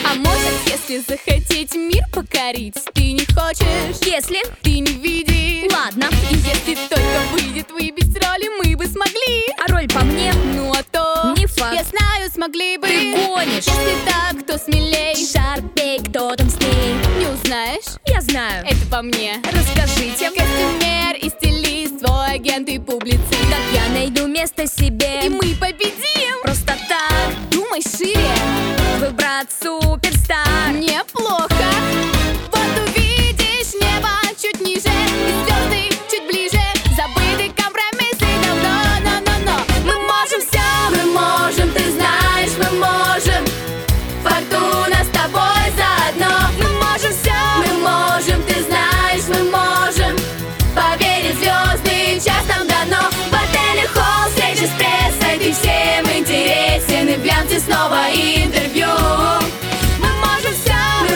А может, если захотеть мир покорить, ты не хочешь, Если, ты не видишь. ладно. И если только выйдет выбить роли, мы бы смогли. А роль по мне Ну а то, не факт. я знаю, смогли бы. Ты гонишь. Если так, кто смелей? Шарпей, кто там с ней? Не узнаешь, Я знаю. это по мне. Расскажите, Костюмер и стилист, твой агент и публицист. как я найду место себе. И мы победим. Просто так Думай шире, выбрать суперстар. неплохо. Вот увидишь небо чуть ниже и звезды чуть ближе. Забыты компромиссы давно, но мы можем все, мы можем, ты знаешь, мы можем. Фортуна с тобой заодно. Мы можем все, мы можем, ты знаешь, мы можем. Поверить в звезды, час нам дано. В отеле Холл встреча с прессой, ты всем интересен. И в глянце снова интервью. Мы можем все, мы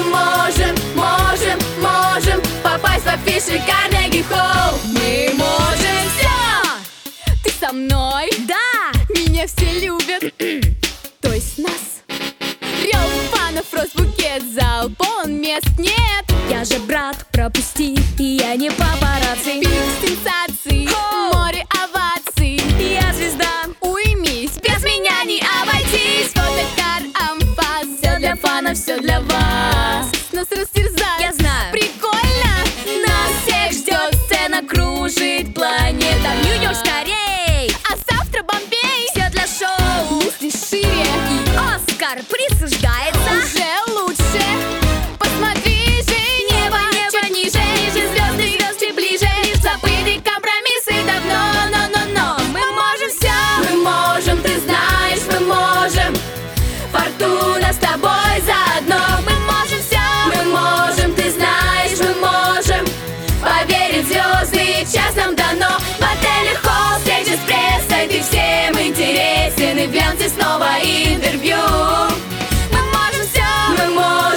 можем попасть в афиши Карнеги Холл. Мы можем все. Ты со мной? Да, Меня все любят. То есть нас. Рев фанов, розбукет, зал полон мест нет. я же брат, пропусти, и я не папарацци. Пик сенсаций, море оваций. Я звезда. Уймись, без меня не обойтись. Фотокар, амфас, все для фанов, все для вас. Нас растерзать, Я знаю. прикольно. Нас всех ждет сцена, кружит планета. Нью-Йорк скорей. А завтра Бомбей. Все для шоу. Мысли шире, И Оскар присуждается. уже лучше. Посмотри же, небо чуть ниже, звезды, звезды ближе. Забыты компромиссы давно, но мы можем все, мы можем, ты знаешь, мы можем. Фортуна с тобой заодно. Мы можем все, мы можем, ты знаешь, мы можем. Поверить в звезды, час нам дано. В отеле Холл встреча с прессой, ты всем интересен. И в глянце снова интервью. Мы можем все, мы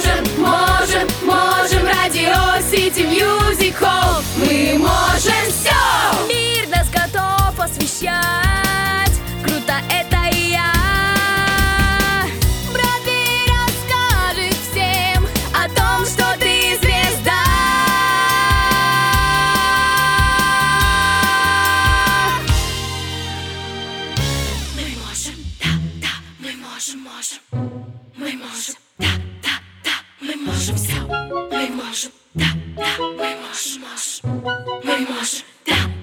можем. Радио Сити Мьюзик Холл. Мы можем все. Мир нас готов освещать. Круто, это и я. Бродвей расскажет всем о том, что ты звезда. Мы можем, да, мы можем. Мы можем, да, мы можем все. Мы можем, да, мы можем. Мы можем, да.